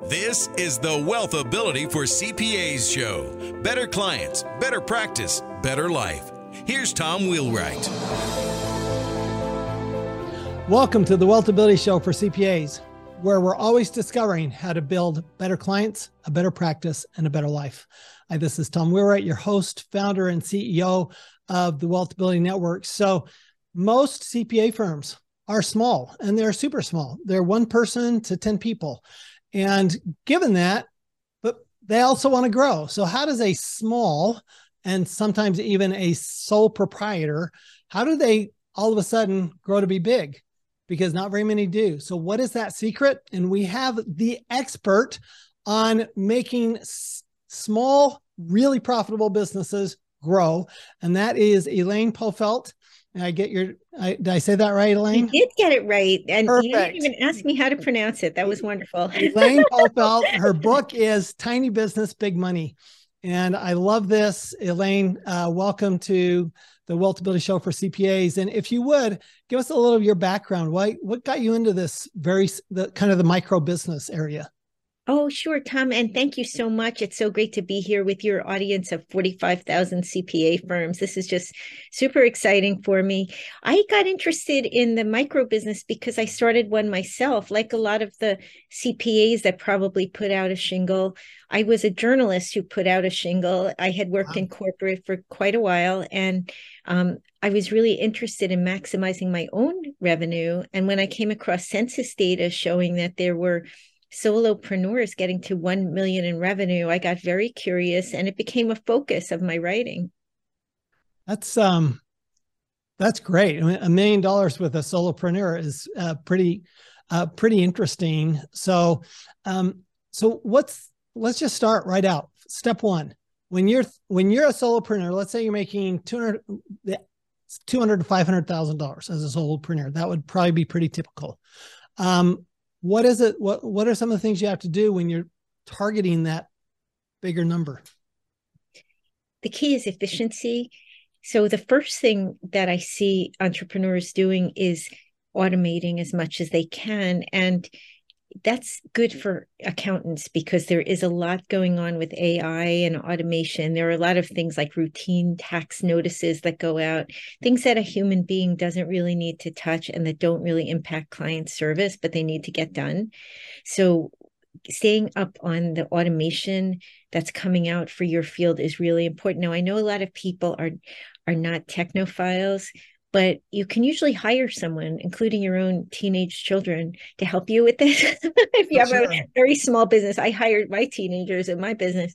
This is the Wealth Ability for CPAs show. Better clients, better practice, better life. Here's Tom Wheelwright. Welcome to the Wealth Ability show for CPAs, where we're always discovering how to build better clients, a better practice, and a better life. This is Tom Wheelwright, your host, founder, and CEO of the Wealth Ability Network. So most CPA firms are small, and they're super small. They're 1 person to 10 people. And given that, but they also want to grow. So how does a small and sometimes even a sole proprietor, how do they all of a sudden grow to be big? Because not very many do. So what is that secret? And we have the expert on making small, really profitable businesses grow. And that is Elaine Pofelt. Did I say that right, Elaine? You did get it right. And Perfect. You didn't even ask me how to pronounce it. That was wonderful. Elaine Pofelt, her book is Tiny Business, Big Money. And I love this. Elaine, welcome to the Wealth Ability Show for CPAs. And if you would, give us a little of your background. What got you into this kind of the micro business area? Oh, sure, Tom. And thank you so much. It's so great to be here with your audience of 45,000 CPA firms. This is just super exciting for me. I got interested in the micro business because I started one myself. Like a lot of the CPAs that probably put out a shingle, I was a journalist who put out a shingle. I had worked in corporate for quite a while, and I was really interested in maximizing my own revenue. And when I came across census data showing that there were solopreneurs getting to 1 million in revenue, I got very curious, and it became a focus of my writing. That's great. I mean, $1 million with a solopreneur is pretty interesting. So, let's just start right out. Step 1, when you're a solopreneur, let's say you're making $200,000 to $500,000 as a solopreneur. That would probably be pretty typical. What is it? What are some of the things you have to do when you're targeting that bigger number? The key is efficiency. So the first thing that I see entrepreneurs doing is automating as much as they can. And that's good for accountants because there is a lot going on with AI and automation. There are a lot of things like routine tax notices that go out, things that a human being doesn't really need to touch and that don't really impact client service, but they need to get done. So staying up on the automation that's coming out for your field is really important. Now, I know a lot of people are not technophiles, but you can usually hire someone, including your own teenage children, to help you with this. If you have a very small business, I hired my teenagers in my business.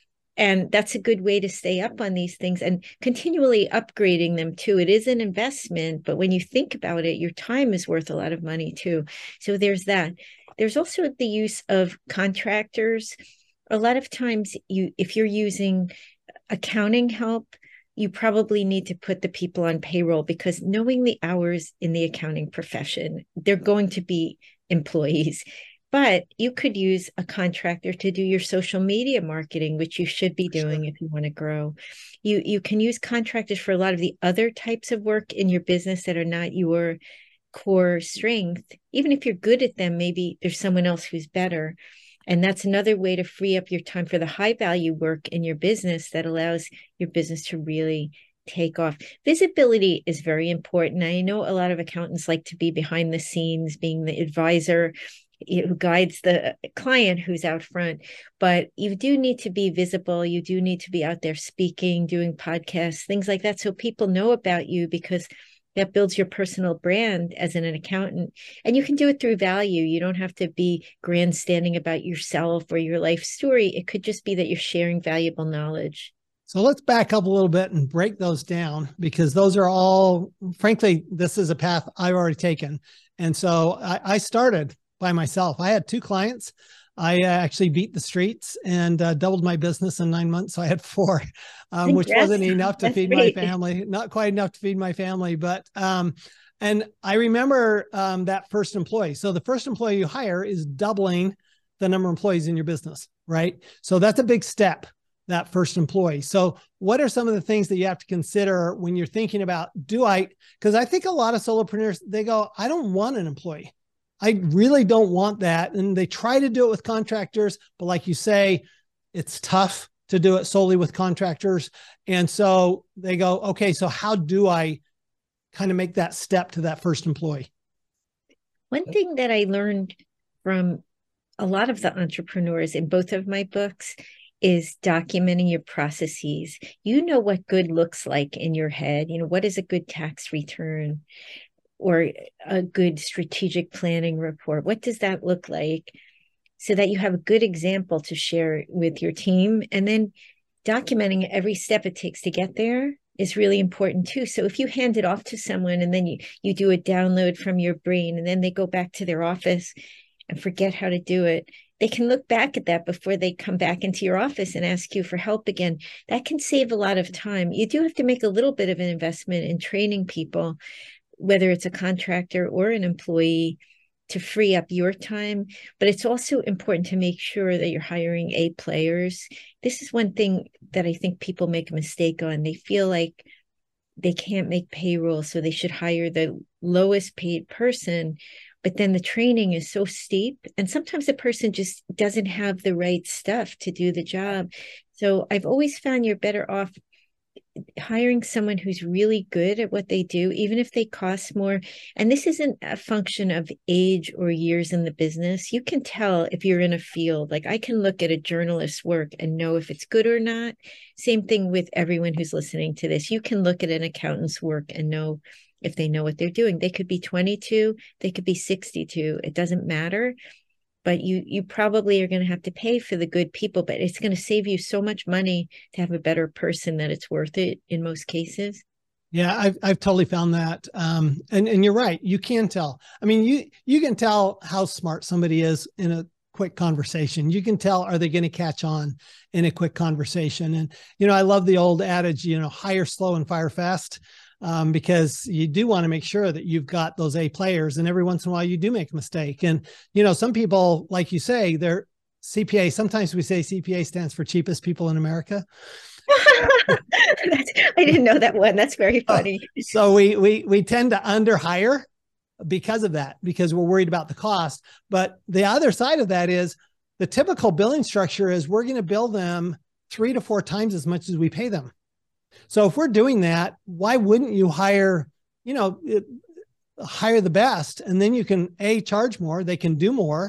And that's a good way to stay up on these things and continually upgrading them too. It is an investment, but when you think about it, your time is worth a lot of money too. So there's that. There's also the use of contractors. A lot of times if you're using accounting help, you probably need to put the people on payroll because knowing the hours in the accounting profession, they're going to be employees. But you could use a contractor to do your social media marketing, which you should be doing if you want to grow. You can use contractors for a lot of the other types of work in your business that are not your core strength. Even if you're good at them, maybe there's someone else who's better. And that's another way to free up your time for the high value work in your business that allows your business to really take off. Visibility is very important. I know a lot of accountants like to be behind the scenes, being the advisor who guides the client who's out front, but you do need to be visible. You do need to be out there speaking, doing podcasts, things like that, so people know about you, because that builds your personal brand as an accountant. And you can do it through value. You don't have to be grandstanding about yourself or your life story. It could just be that you're sharing valuable knowledge. So let's back up a little bit and break those down, because those are all, frankly, this is a path I've already taken. And so I started by myself. I had 2 clients. I actually beat the streets and doubled my business in 9 months. So I had 4, which wasn't enough to feed my family, not quite enough to feed my family. But, and I remember that first employee. So the first employee you hire is doubling the number of employees in your business, right? So that's a big step, that first employee. So what are some of the things that you have to consider when you're thinking about, because I think a lot of solopreneurs, they go, I don't want an employee. I really don't want that. And they try to do it with contractors, but like you say, it's tough to do it solely with contractors. And so they go, okay, so how do I kind of make that step to that first employee? One thing that I learned from a lot of the entrepreneurs in both of my books is documenting your processes. You know what good looks like in your head. You know, what is a good tax return or a good strategic planning report? What does that look like? So that you have a good example to share with your team. And then documenting every step it takes to get there is really important too. So if you hand it off to someone and then you do a download from your brain and then they go back to their office and forget how to do it, they can look back at that before they come back into your office and ask you for help again. That can save a lot of time. You do have to make a little bit of an investment in training people, whether it's a contractor or an employee, to free up your time. But it's also important to make sure that you're hiring A players. This is one thing that I think people make a mistake on. They feel like they can't make payroll, so they should hire the lowest paid person. But then the training is so steep, and sometimes the person just doesn't have the right stuff to do the job. So I've always found you're better off hiring someone who's really good at what they do, even if they cost more. And this isn't a function of age or years in the business. You can tell if you're in a field. Like, I can look at a journalist's work and know if it's good or not. Same thing with everyone who's listening to this. You can look at an accountant's work and know if they know what they're doing. They could be 22, they could be 62. It doesn't matter. But you probably are going to have to pay for the good people, but it's going to save you so much money to have a better person that it's worth it in most cases. Yeah, I've totally found that. And you're right. You can tell. I mean, you can tell how smart somebody is in a quick conversation. You can tell, are they going to catch on in a quick conversation? And, I love the old adage, hire slow and fire fast. Because you do want to make sure that you've got those A players, and every once in a while you do make a mistake. And, some people, like you say, they're CPA. Sometimes we say CPA stands for cheapest people in America. I didn't know that one. That's very funny. So we tend to underhire because of that, because we're worried about the cost. But the other side of that is the typical billing structure is we're going to bill them 3 to 4 times as much as we pay them. So if we're doing that, why wouldn't you hire the best, and then you can charge more, they can do more.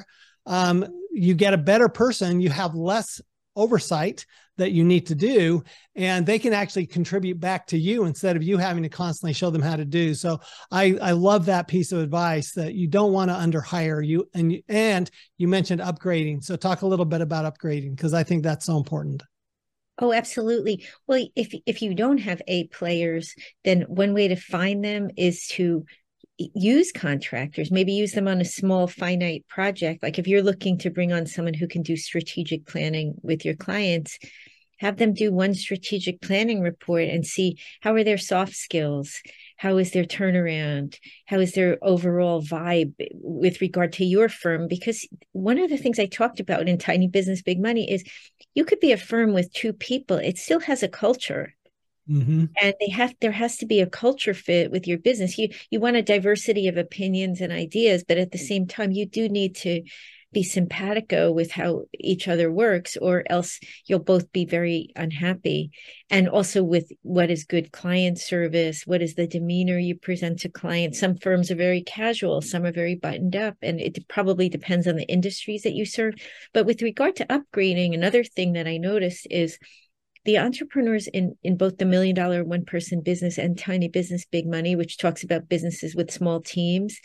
You get a better person, you have less oversight that you need to do, and they can actually contribute back to you instead of you having to constantly show them how to do. So I love that piece of advice, that you don't want to underhire you. And you mentioned upgrading. So talk a little bit about upgrading, because I think that's so important. Oh, absolutely. Well, if you don't have A players, then one way to find them is to use contractors, maybe use them on a small finite project. Like if you're looking to bring on someone who can do strategic planning with your clients, have them do one strategic planning report and see how are their soft skills, how is their turnaround, how is their overall vibe with regard to your firm. Because one of the things I talked about in Tiny Business Big Money is you could be a firm with 2 people, it still has a culture. Mm-hmm. And there has to be a culture fit with your business. You want a diversity of opinions and ideas, but at the same time, you do need to be simpatico with how each other works, or else you'll both be very unhappy. And also with what is good client service, what is the demeanor you present to clients. Some firms are very casual, some are very buttoned up, and it probably depends on the industries that you serve. But with regard to upgrading, another thing that I noticed is the entrepreneurs in both the $1 Million One Person Business and Tiny Business Big Money, which talks about businesses with small teams,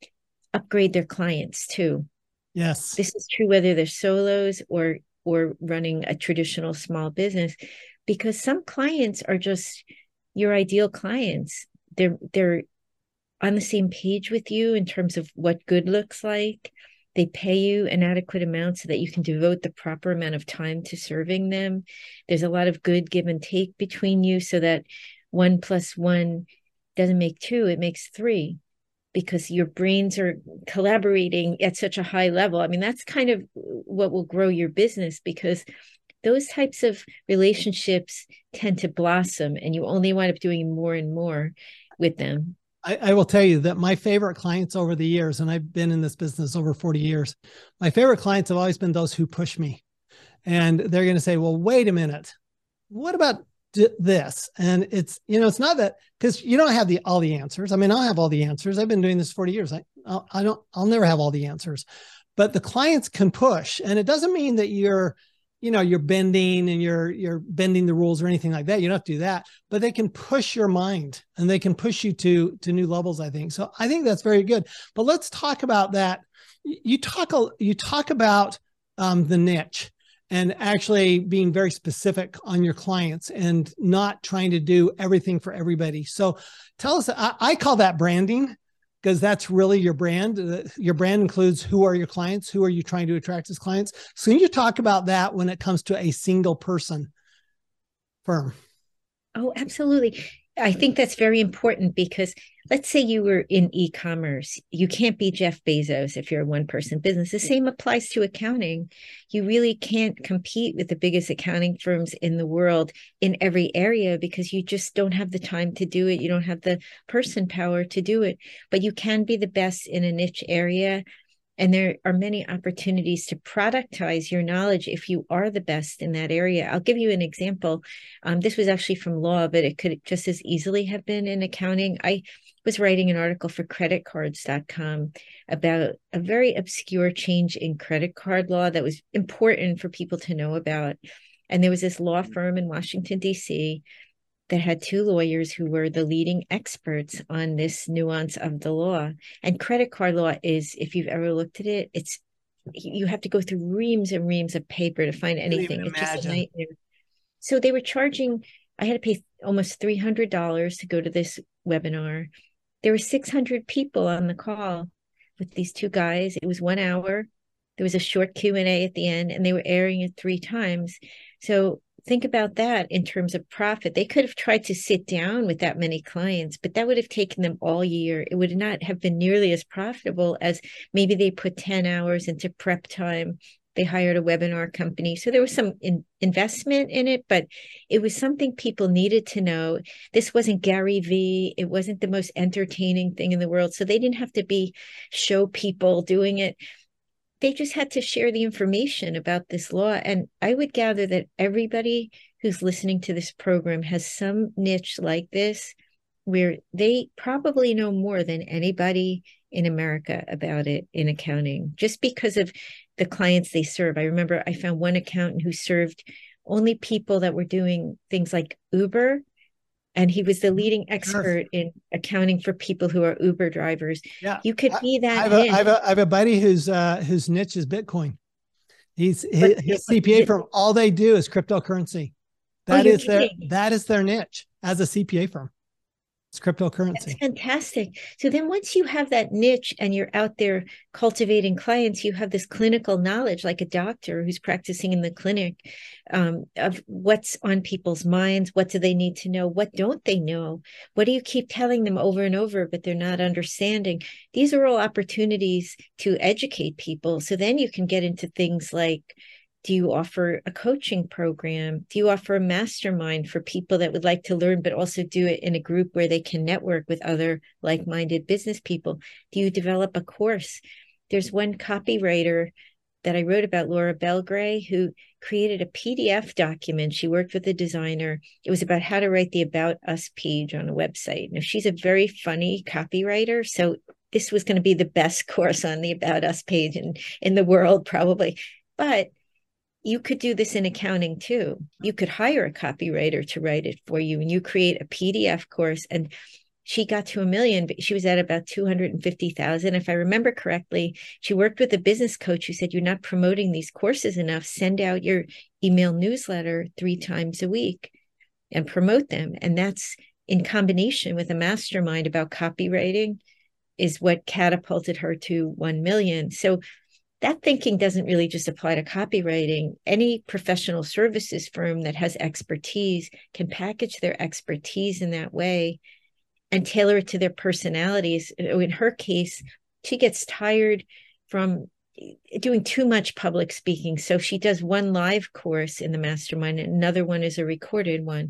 upgrade their clients too. Yes. This is true whether they're solos or running a traditional small business, because some clients are just your ideal clients. They're on the same page with you in terms of what good looks like. They pay you an adequate amount so that you can devote the proper amount of time to serving them. There's a lot of good give and take between you, so that 1 + 1 doesn't make 2, it makes 3, because your brains are collaborating at such a high level. I mean, that's kind of what will grow your business, because those types of relationships tend to blossom and you only wind up doing more and more with them. I will tell you that my favorite clients over the years, and I've been in this business over 40 years, my favorite clients have always been those who push me. And they're going to say, well, wait a minute. What about this? And it's, it's not that, because you don't have all the answers. I mean, I'll have all the answers. I've been doing this 40 years. I'll never have all the answers, but the clients can push. And it doesn't mean that you're bending and you're bending the rules or anything like that. You don't have to do that, but they can push your mind and they can push you to new levels, I think. So I think that's very good. But let's talk about that. You talk about the niche and actually being very specific on your clients and not trying to do everything for everybody. So tell us, I call that branding, because that's really your brand. Your brand includes who are your clients, who are you trying to attract as clients. So can you talk about that when it comes to a single person firm? Oh, absolutely. I think that's very important because let's say you were in e-commerce. You can't be Jeff Bezos if you're a one-person business. The same applies to accounting. You really can't compete with the biggest accounting firms in the world in every area because you just don't have the time to do it. You don't have the person power to do it, but you can be the best in a niche area. And there are many opportunities to productize your knowledge if you are the best in that area. I'll give you an example. This was actually from law, but it could just as easily have been in accounting. I was writing an article for creditcards.com about a very obscure change in credit card law that was important for people to know about. And there was this law firm in Washington, D.C., that had two lawyers who were the leading experts on this nuance of the law. And credit card law is, if you've ever looked at it, you have to go through reams and reams of paper to find anything. It's just a nightmare. So they were charging, I had to pay almost $300 to go to this webinar. There were 600 people on the call with these two guys. It was 1 hour. There was a short Q&A at the end, and they were airing it 3 times. So think about that in terms of profit. They could have tried to sit down with that many clients, but that would have taken them all year. It would not have been nearly as profitable as maybe they put 10 hours into prep time. They hired a webinar company. So there was some investment in it, but it was something people needed to know. This wasn't Gary Vee. It wasn't the most entertaining thing in the world. So they didn't have to be show people doing it. They just had to share the information about this law. And I would gather that everybody who's listening to this program has some niche like this, where they probably know more than anybody in America about it in accounting, just because of the clients they serve. I remember I found one accountant who served only people that were doing things like Uber. And he was the leading expert in accounting for people who are Uber drivers. Yeah, you could be that. I have a buddy whose niche is Bitcoin. His CPA firm. All they do is cryptocurrency. That is their niche as a CPA firm. It's cryptocurrency. That's fantastic. So then once you have that niche and you're out there cultivating clients, you have this clinical knowledge, like a doctor who's practicing in the clinic, of what's on people's minds. What do they need to know? What don't they know? What do you keep telling them over and over, but they're not understanding? These are all opportunities to educate people. So then you can get into things like, do you offer a coaching program? Do you offer a mastermind for people that would like to learn, but also do it in a group where they can network with other like-minded business people? Do you develop a course? There's one copywriter that I wrote about, Laura Belgray, who created a PDF document. She worked with a designer. It was about how to write the About Us page on a website. Now, she's a very funny copywriter, so this was going to be the best course on the About Us page in the world, probably. But you could do this in accounting too. You could hire a copywriter to write it for you, and you create a PDF course. And she got to 1 million, but she was at about 250,000. If I remember correctly, she worked with a business coach who said, you're not promoting these courses enough. Send out your email newsletter 3 times a week and promote them. And that's in combination with a mastermind about copywriting is what catapulted her to 1 million. So that thinking doesn't really just apply to copywriting. Any professional services firm that has expertise can package their expertise in that way and tailor it to their personalities. In her case, she gets tired from doing too much public speaking. So she does one live course in the mastermind, and another one is a recorded one.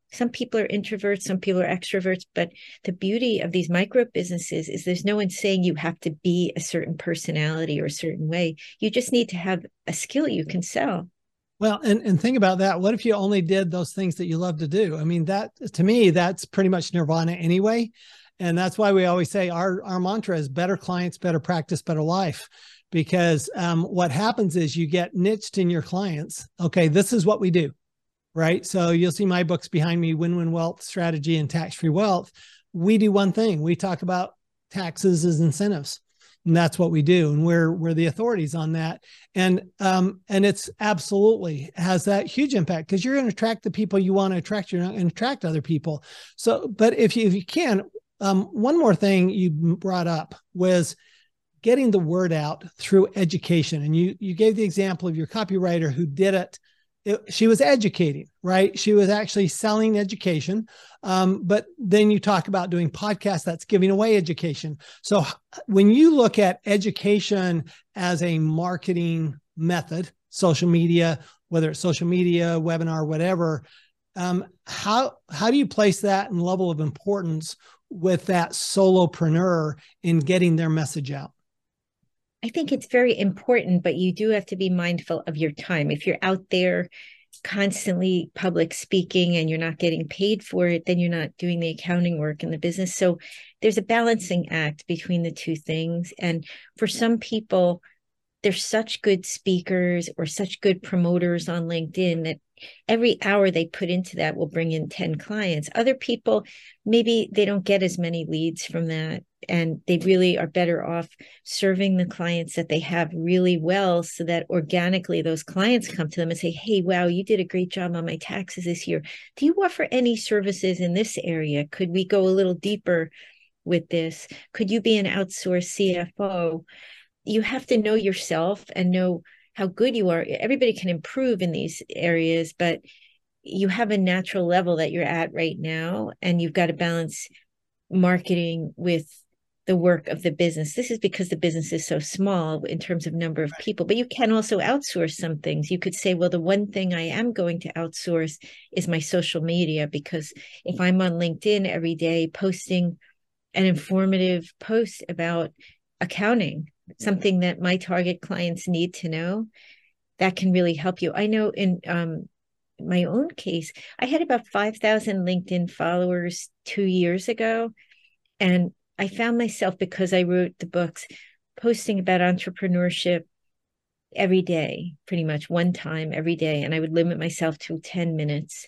Some people are introverts, some people are extroverts, but the beauty of these micro businesses is there's no one saying you have to be a certain personality or a certain way. You just need to have a skill you can sell. Well, and think about that. What if you only did those things that you love to do? I mean, that to me, that's pretty much nirvana anyway. And that's why we always say our mantra is better clients, better practice, better life. Because what happens is you get niched in your clients. Okay, this is what we do, right? So you'll see my books behind me, Win-Win Wealth Strategy and Tax-Free Wealth. We do one thing. We talk about taxes as incentives. And that's what we do. And we're the authorities on that. And it's absolutely has that huge impact because you're going to attract the people you want to attract. You're not going to attract other people. So, but if you can, one more thing you brought up was getting the word out through education. And you gave the example of your copywriter who did it. She was educating, right? She was actually selling education. But then you talk about doing podcasts that's giving away education. So when you look at education as a marketing method, social media, whether it's social media, webinar, whatever, how do you place that in level of importance with that solopreneur in getting their message out? I think it's very important, but you do have to be mindful of your time. If you're out there constantly public speaking and you're not getting paid for it, then you're not doing the accounting work in the business. So there's a balancing act between the two things. And for some people, they're such good speakers or such good promoters on LinkedIn that every hour they put into that will bring in 10 clients. Other people, maybe they don't get as many leads from that, and they really are better off serving the clients that they have really well so that organically those clients come to them and say, hey, wow, you did a great job on my taxes this year. Do you offer any services in this area? Could we go a little deeper with this? Could you be an outsourced CFO? You have to know yourself and know how good you are. Everybody can improve in these areas, but you have a natural level that you're at right now, and you've got to balance marketing with the work of the business. This is because the business is so small in terms of number of people, but you can also outsource some things. You could say, well, the one thing I am going to outsource is my social media, because if I'm on LinkedIn every day posting an informative post about accounting, something that my target clients need to know, that can really help you. I know in my own case, I had about 5,000 LinkedIn followers 2 years ago. And I found myself, because I wrote the books, posting about entrepreneurship every day, pretty much one time every day. And I would limit myself to 10 minutes.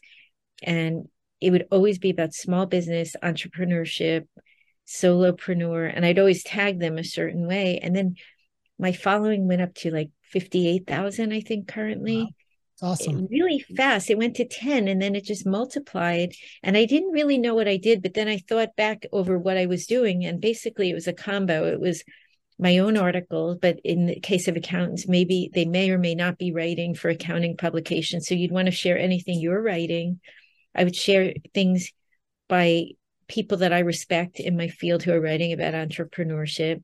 And it would always be about small business, entrepreneurship, solopreneur, and I'd always tag them a certain way. And then my following went up to like 58,000, I think, currently. Wow. Awesome. Really fast. It went to 10 and then it just multiplied. And I didn't really know what I did, but then I thought back over what I was doing. And basically it was a combo. It was my own articles, but in the case of accountants, maybe they may or may not be writing for accounting publications. So you'd want to share anything you're writing. I would share things by people that I respect in my field who are writing about entrepreneurship.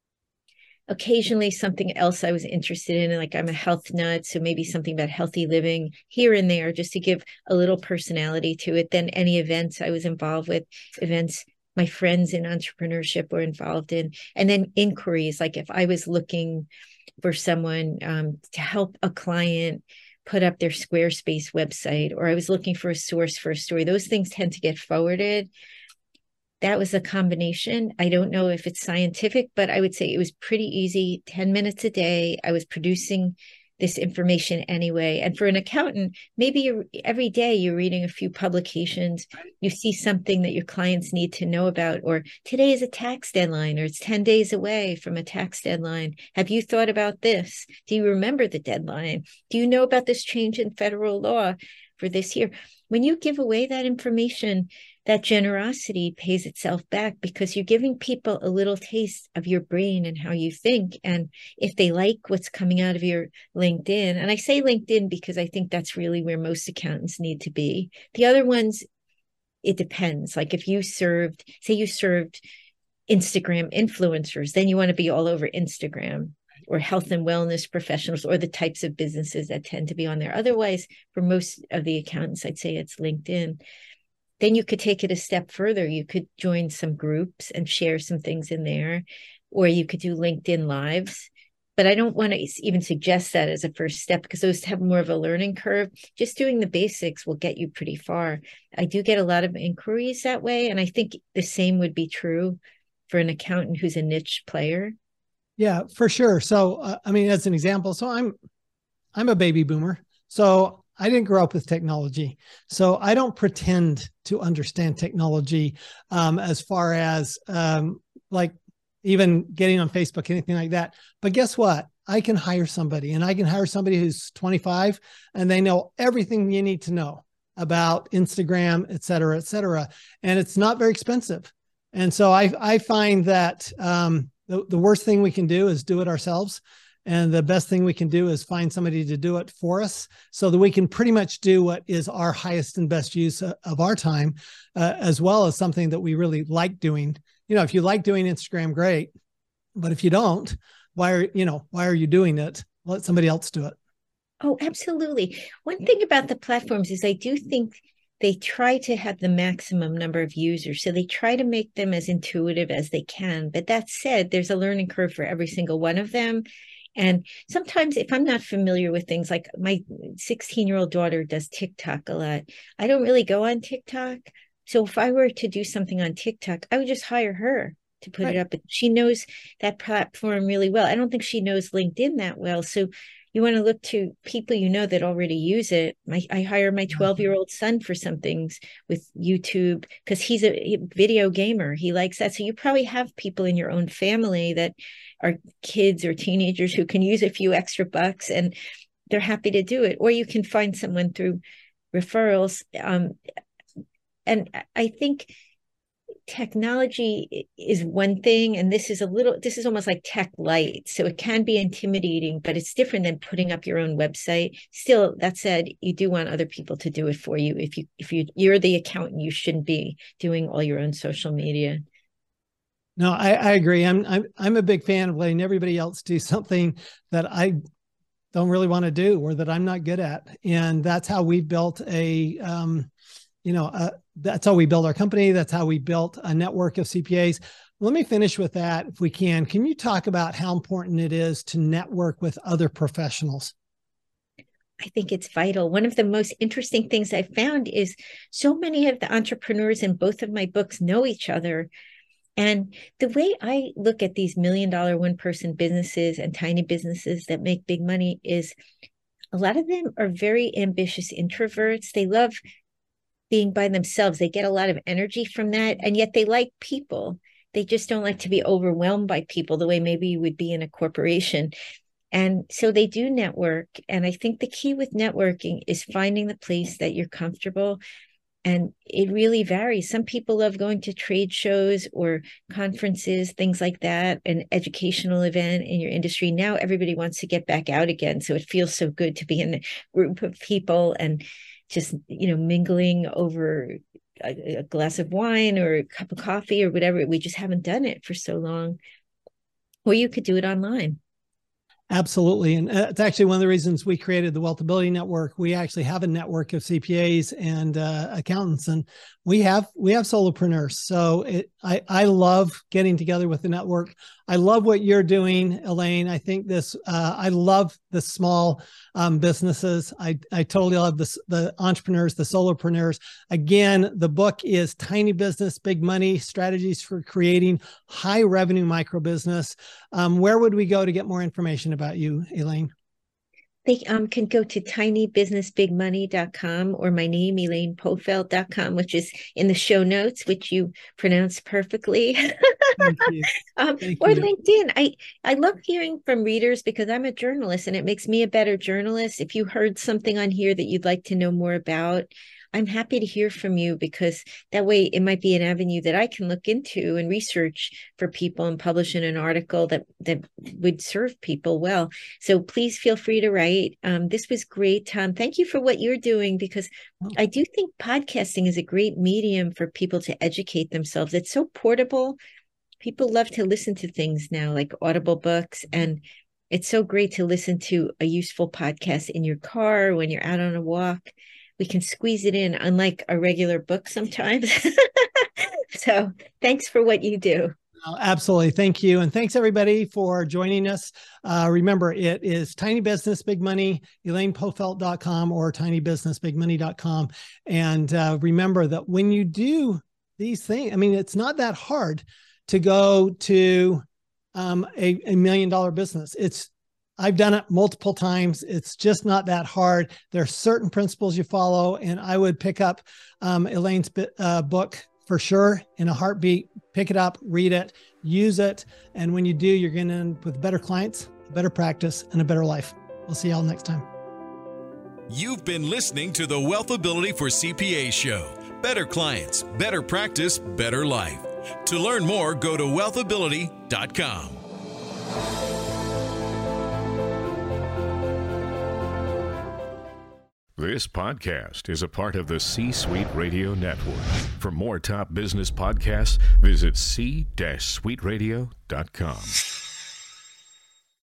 Occasionally something else I was interested in, like I'm a health nut, so maybe something about healthy living here and there, just to give a little personality to it. Then any events I was involved with, events my friends in entrepreneurship were involved in, and then inquiries, like if I was looking for someone to help a client put up their Squarespace website, or I was looking for a source for a story, those things tend to get forwarded. That was a combination. I don't know if it's scientific, but I would say it was pretty easy. 10 minutes a day. I was producing this information anyway. And for an accountant, maybe every day you're reading a few publications. You see something that your clients need to know about, or today is a tax deadline, or it's 10 days away from a tax deadline. Have you thought about this? Do you remember the deadline? Do you know about this change in federal law for this year? When you give away that information, that generosity pays itself back, because you're giving people a little taste of your brain and how you think. And if they like what's coming out of your LinkedIn, and I say LinkedIn because I think that's really where most accountants need to be. The other ones, it depends. Like if you served, say you served Instagram influencers, then you want to be all over Instagram, or health and wellness professionals, or the types of businesses that tend to be on there. Otherwise, for most of the accountants, I'd say it's LinkedIn. then you could take it a step further. You could join some groups and share some things in there, or you could do LinkedIn Lives. But I don't want to even suggest that as a first step because those have more of a learning curve. Just doing the basics will get you pretty far. I do get a lot of inquiries that way. And I think the same would be true for an accountant who's a niche player. Yeah, for sure. So, I mean, as an example, so I'm a baby boomer. So I didn't grow up with technology. So I don't pretend to understand technology as far as like even getting on Facebook, anything like that. But guess what? I can hire somebody, and I can hire somebody who's 25 and they know everything you need to know about Instagram, et cetera, et cetera. And it's not very expensive. And so I find that the worst thing we can do is do it ourselves. And the best thing we can do is find somebody to do it for us so that we can pretty much do what is our highest and best use of our time, as well as something that we really like doing. You know, if you like doing Instagram, great. But if you don't, why are you doing it? Let somebody else do it. Oh, absolutely. One thing about the platforms is I do think they try to have the maximum number of users. So they try to make them as intuitive as they can. But that said, there's a learning curve for every single one of them. And sometimes if I'm not familiar with things, like my 16-year-old daughter does TikTok a lot, I don't really go on TikTok. So if I were to do something on TikTok, I would just hire her to put it up. But she knows that platform really well. I don't think she knows LinkedIn that well. So you want to look to people you know that already use it. I hire my 12-year-old son for some things with YouTube because he's a video gamer. He likes that. So you probably have people in your own family that are kids or teenagers who can use a few extra bucks and they're happy to do it. Or you can find someone through referrals. And I think technology is one thing, and this is almost like tech light. So it can be intimidating, but it's different than putting up your own website. Still, that said, you do want other people to do it for you. If you're the accountant, you shouldn't be doing all your own social media. No, I agree. I'm a big fan of letting everybody else do something that I don't really want to do or that I'm not good at. And that's how we built that's how we built our company. That's how we built a network of CPAs. Let me finish with that if we can. Can you talk about how important it is to network with other professionals? I think it's vital. One of the most interesting things I found is so many of the entrepreneurs in both of my books know each other. And the way I look at these $1 million one-person businesses and tiny businesses that make big money is a lot of them are very ambitious introverts. They love being by themselves. They get a lot of energy from that. And yet they like people. They just don't like to be overwhelmed by people the way maybe you would be in a corporation. And so they do network. And I think the key with networking is finding the place that you're comfortable. And it really varies. Some people love going to trade shows or conferences, things like that, an educational event in your industry. Now everybody wants to get back out again. So it feels so good to be in a group of people and just, mingling over a glass of wine or a cup of coffee or whatever. We just haven't done it for so long. Or you could do it online. Absolutely. And it's actually one of the reasons we created the Wealthability Network. We actually have a network of CPAs and accountants, and we have solopreneurs. So I love getting together with the network. I love what you're doing, Elaine. I think I love the small businesses. I totally love the entrepreneurs, the solopreneurs. Again, the book is Tiny Business, Big Money: Strategies for Creating High Revenue Micro Business. Where would we go to get more information about you, Elaine? They can go to tinybusinessbigmoney.com or my name, ElainePofeld.com, which is in the show notes, which you pronounced perfectly. Thank you. Or LinkedIn. I love hearing from readers because I'm a journalist and it makes me a better journalist. If you heard something on here that you'd like to know more about, I'm happy to hear from you because that way it might be an avenue that I can look into and research for people and publish in an article that would serve people well. So please feel free to write. This was great, Tom. Thank you for what you're doing because I do think podcasting is a great medium for people to educate themselves. It's so portable. People love to listen to things now like Audible books, and it's so great to listen to a useful podcast in your car when you're out on a walk. we can squeeze it in, unlike a regular book sometimes. So thanks for what you do. Oh, absolutely. Thank you. And thanks everybody for joining us. Remember, it is Tiny Business Big Money, ElainePofelt.com or tinybusinessbigmoney.com. And remember that when you do these things, I mean, it's not that hard to go to a $1 million business. I've done it multiple times. It's just not that hard. There are certain principles you follow, and I would pick up Elaine's book for sure in a heartbeat. Pick it up, read it, use it. And when you do, you're going to end with better clients, better practice, and a better life. We'll see y'all next time. You've been listening to the Wealthability for CPA show. Better clients, better practice, better life. To learn more, go to wealthability.com. This podcast is a part of the C-Suite Radio Network. For more top business podcasts, visit c-suiteradio.com.